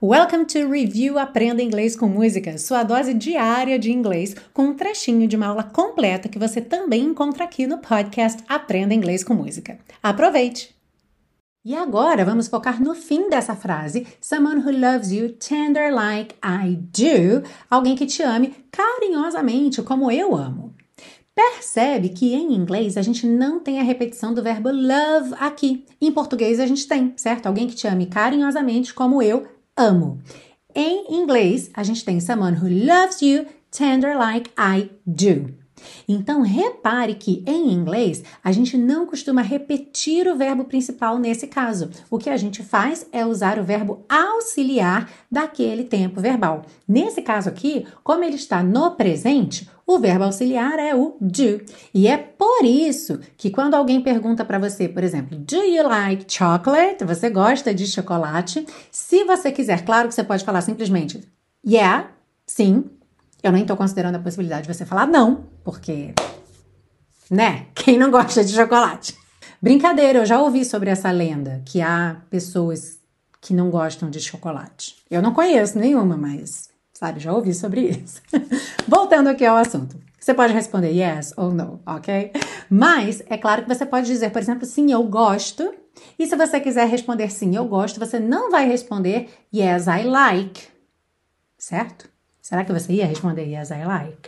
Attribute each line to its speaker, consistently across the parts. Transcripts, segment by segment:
Speaker 1: Welcome to Review Aprenda Inglês com Música, sua dose diária de inglês, com um trechinho de uma aula completa que você também encontra aqui no podcast Aprenda Inglês com Música. Aproveite! E agora vamos focar no fim dessa frase. Someone who loves you tender like I do. Alguém que te ame carinhosamente como eu amo. Percebe que em inglês a gente não tem a repetição do verbo love aqui. Em português a gente tem, certo? Alguém que te ame carinhosamente como eu amo. Em inglês, a gente tem someone who loves you tender like I do. Então, repare que em inglês, a gente não costuma repetir o verbo principal nesse caso. O que a gente faz é usar o verbo auxiliar daquele tempo verbal. Nesse caso aqui, como ele está no presente, o verbo auxiliar é o do. E é por isso que quando alguém pergunta para você, por exemplo, do you like chocolate? Você gosta de chocolate? Se você quiser, claro que você pode falar simplesmente yeah, sim. Eu nem estou considerando a possibilidade de você falar não, porque, né? Quem não gosta de chocolate? Brincadeira, eu já ouvi sobre essa lenda, que há pessoas que não gostam de chocolate. Eu não conheço nenhuma, mas, sabe, já ouvi sobre isso. Voltando aqui ao assunto. Você pode responder yes ou no, ok? Mas é claro que você pode dizer, por exemplo, sim, eu gosto. E se você quiser responder sim, eu gosto, você não vai responder yes, I like. Certo? Será que você ia responder yes, I like?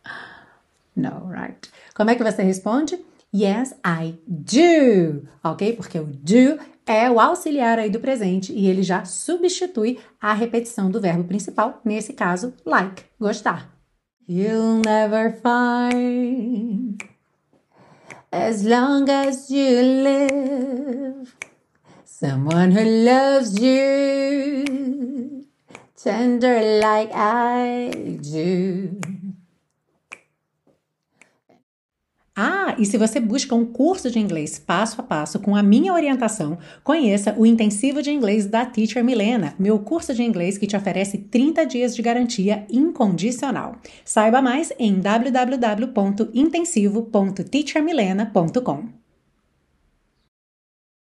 Speaker 1: No, right? Como é que você responde? Yes, I do. Ok? Porque o do é o auxiliar aí do presente e ele já substitui a repetição do verbo principal, nesse caso, like, gostar. You'll never find as long as you live someone who loves you tender like I do. E se você busca um curso de inglês passo a passo com a minha orientação, conheça o Intensivo de Inglês da Teacher Milena, meu curso de inglês que te oferece 30 dias de garantia incondicional. Saiba mais em www.intensivo.teachermilena.com.